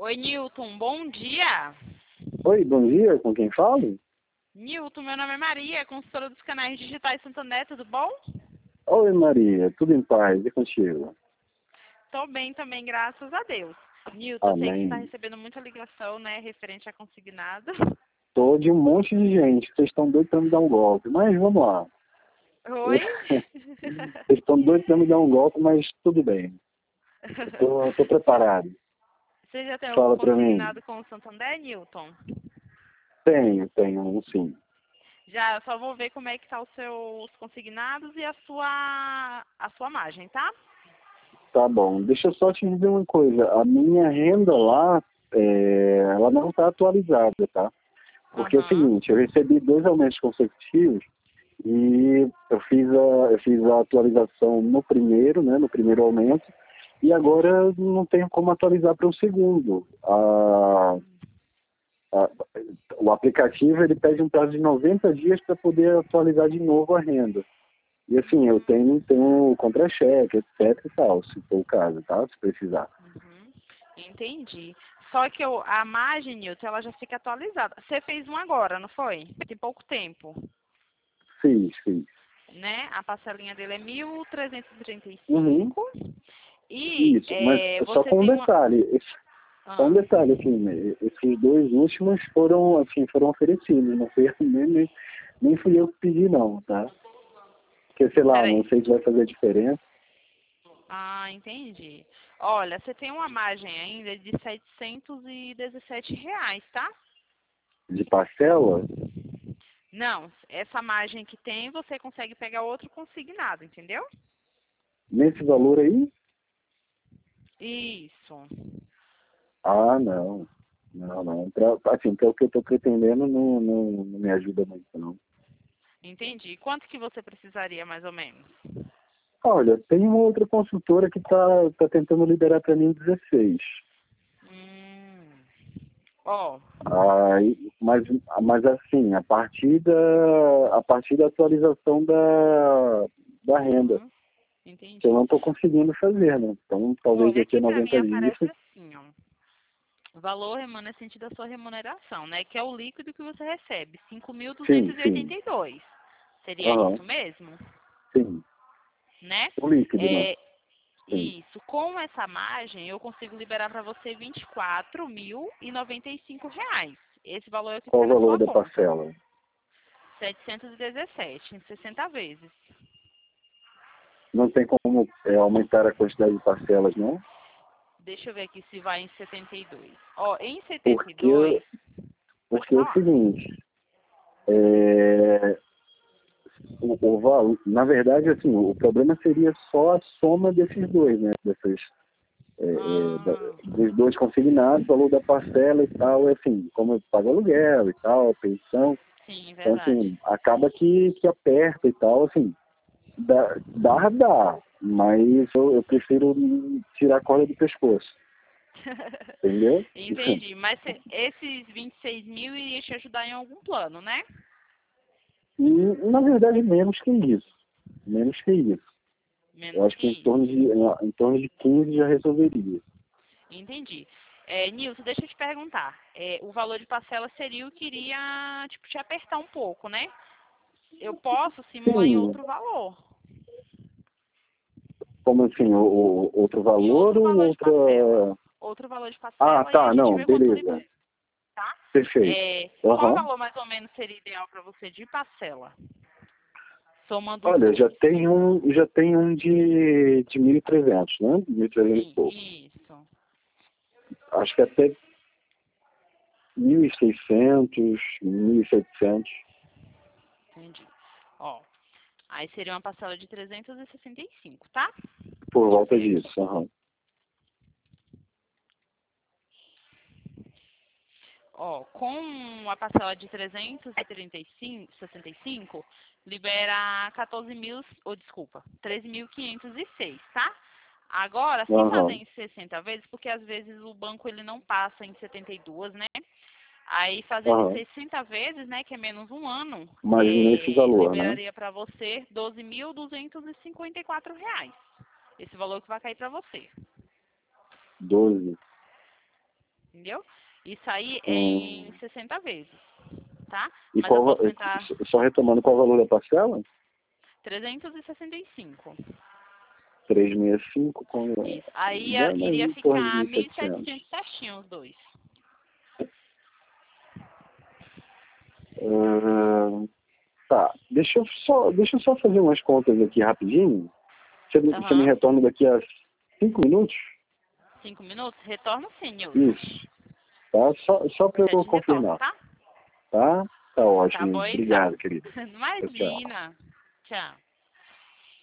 Oi, Nilton, bom dia. Oi, bom dia, com quem falo? Nilton, meu nome é Maria, consultora dos canais digitais Santander, tudo bom? Oi, Maria, tudo em paz, e contigo? Tô bem também, graças a Deus. Nilton, eu sei que você está Amém. recebendo muita ligação, né, referente a consignado. Tô de um monte de gente, vocês estão doidos para me dar um golpe, mas vamos lá. Oi? Vocês estão doidos para me dar um golpe, mas tudo bem. Tô preparado. Você já tem algum Fala para mim. consignado com o Santander, Nilton? Tenho, um sim. Já, eu só vou ver como é que tá os seus consignados e a sua margem, tá? Tá bom, deixa eu só te dizer uma coisa. A minha renda lá, ela não está atualizada, tá? Porque é o Aham. seguinte, eu recebi 2 aumentos consecutivos e eu fiz a atualização no primeiro, né, no primeiro aumento, e agora não tenho como atualizar para o segundo. A- o aplicativo ele pede um prazo de 90 dias para poder atualizar de novo a renda. E assim, eu tenho contra-cheque, etc e tal, se for o caso, tá? Se precisar. Uhum. Entendi. Só que a margem, Nilton, ela já fica atualizada. Você fez um agora, não foi? Tem pouco tempo, Fiz. né? A parcelinha dele é Uhum. 1.335 e Isso, mas só você com um tem uma... detalhe. Só um Ah, detalhe, assim, né, esses 2 últimos foram oferecidos, não foi nem fui eu que pedi não, tá? Porque, sei lá, não peraí. sei se vai fazer diferença Ah, entendi. Olha, você tem uma margem ainda de R$ 717, tá? de parcela Não, essa margem que tem, você consegue pegar outro consignado, entendeu? nesse valor aí. Isso. Ah, não. Assim, para o que eu estou pretendendo, não me ajuda muito, não. Entendi. Quanto que você precisaria, mais ou menos? Olha, tem uma outra consultora que tá tentando liberar para mim 16. Hum. Ó. Mas assim, a partir da atualização da renda, Uhum. que eu Entendi. não estou conseguindo fazer, né? Então, talvez Olha, daqui a aqui para mim 90 dias. aparece assim, ó. Valor remanescente da sua remuneração, né? Que é o líquido que você recebe, cinco mil Sim, duzentos e sim. oitenta e dois. Seria Aham, isso mesmo, sim. né? O líquido, né? É, Sim. isso. Com essa margem, eu consigo liberar para você R$ 24.095. Esse valor é o que Qual fica o na valor sua da conta. parcela? 717, em 60 vezes. Não tem como aumentar a quantidade de parcelas, não? Deixa eu ver aqui se vai em 72. Ó, em Porque, 72, pode porque é o falar. seguinte, é, o valor, na verdade, assim, o problema seria só a soma desses dois, né? Ah, Dos dois consignados, valor da parcela e tal, assim, como eu pago aluguel e tal, pensão, sim, então, verdade. assim, acaba que aperta e tal, assim, dá, mas eu prefiro tirar a corda do pescoço, entendeu? Entendi. Mas esses 26 mil iria te ajudar em algum plano, né? E, na verdade, menos que isso. Eu Menos acho que que isso. em torno de 15 já resolveria. Entendi. Nilson, deixa eu te perguntar. O valor de parcela seria o que iria, tipo, te apertar um pouco, né? Eu posso simular em Sim, outro valor. como assim, outro Em valor outro ou valor de outra... parcela. Outro valor de Ah, parcela e a tá, gente não, vê quanto beleza, libera, tá? perfeito. Qual Aham. valor mais ou menos seria ideal para você de parcela? Somando os Olha, dois. já tem um de 1.300, né? 1.300 e Sim, pouco. isso. Acho que até 1.600, 1.700, Entendi. Ó, aí seria uma parcela de 365, tá? por Deixa eu volta ver aqui. disso. Aham. Ó, com a parcela de 365, libera 14 mil, ou desculpa, 13.506, tá? Agora, se fazer Aham. em 60 vezes, porque às vezes o banco ele não passa em 72, né? Aí fazendo em Aham. 60 vezes, né, que é menos um ano, Mas nesse valor, né? liberaria para você R$ 12.254. Esse valor que vai cair para você. 12. entendeu? Isso aí é em 60 vezes, tá? E Mas eu posso tentar só retomando, qual o valor da parcela? 365. 365 com... Isso. Aí Dá mais iria em torno ficar de 1.700. 1.700 certinho os dois. Tá, deixa eu só fazer umas contas aqui rapidinho. Você me retorna daqui a 5 minutos? 5 minutos? Retorno sim, Nilson. Isso. Tá? Só para eu confirmar. Retorno, tá? Tá? Tá Tá ótimo. bom, Obrigado, então. querido. Tchau, tchau. Imagina. Tchau.